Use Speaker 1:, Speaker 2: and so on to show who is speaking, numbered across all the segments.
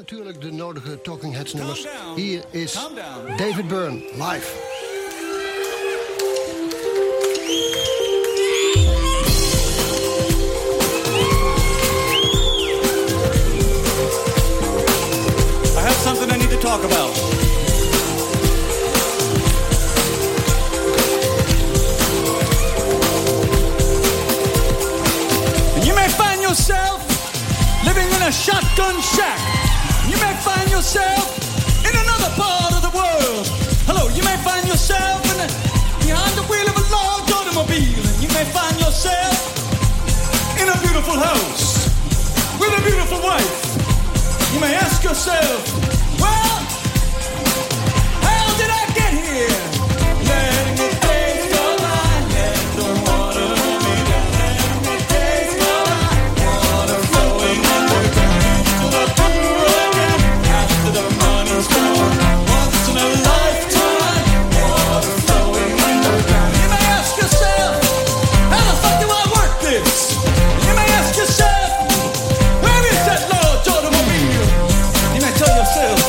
Speaker 1: natuurlijk de nodige Talking Heads nummers. Hier is David Byrne, live.
Speaker 2: I have something I need to talk about. You may find yourself living in a shotgun shack. You may find yourself in another part of the world. Hello, you may find yourself behind the wheel of a large automobile. And you may find yourself in a beautiful house with a beautiful wife. You may ask yourself, well, how did I get here? Letting me taste the light, let the water me down. Letting me taste the light, water flowing underground. To the pool again, after the money's gone. Once in a lifetime, water flowing underground. You may ask yourself, how the fuck do I work this? You may ask yourself, where is that large automobile? You may tell yourself,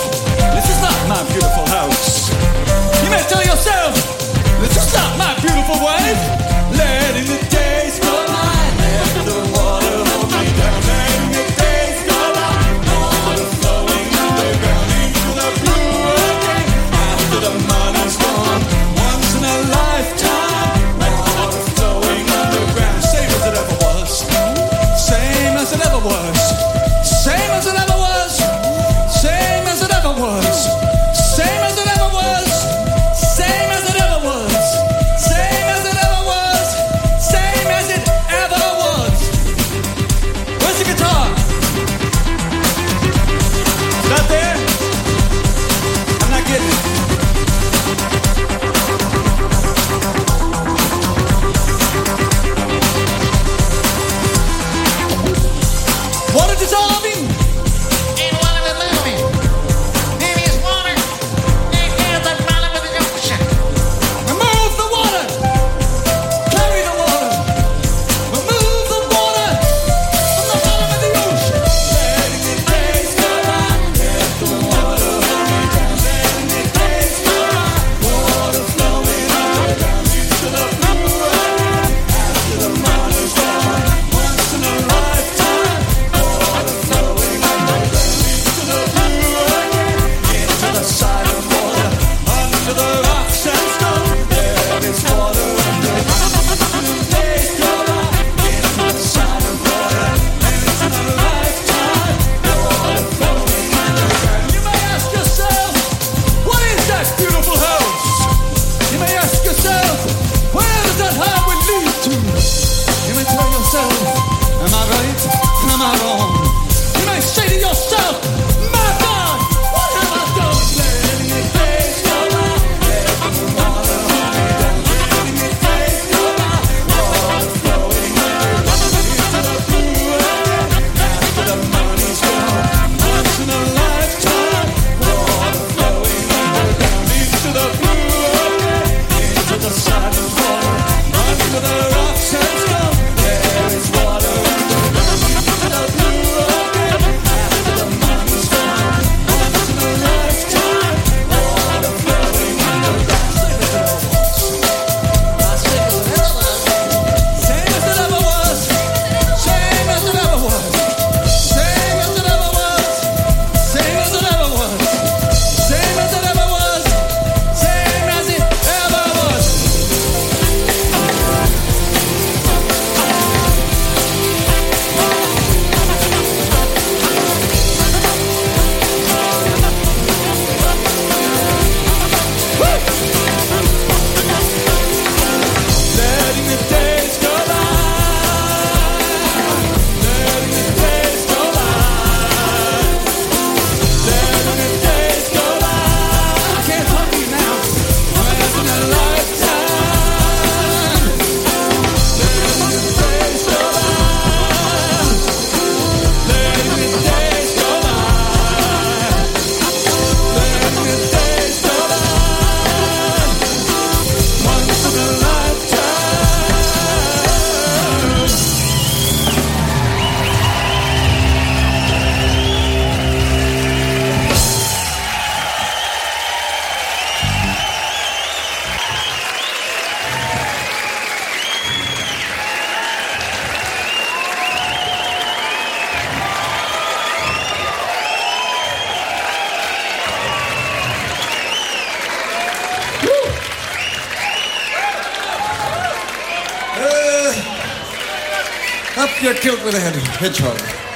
Speaker 2: Up your kilt with a hedgehog.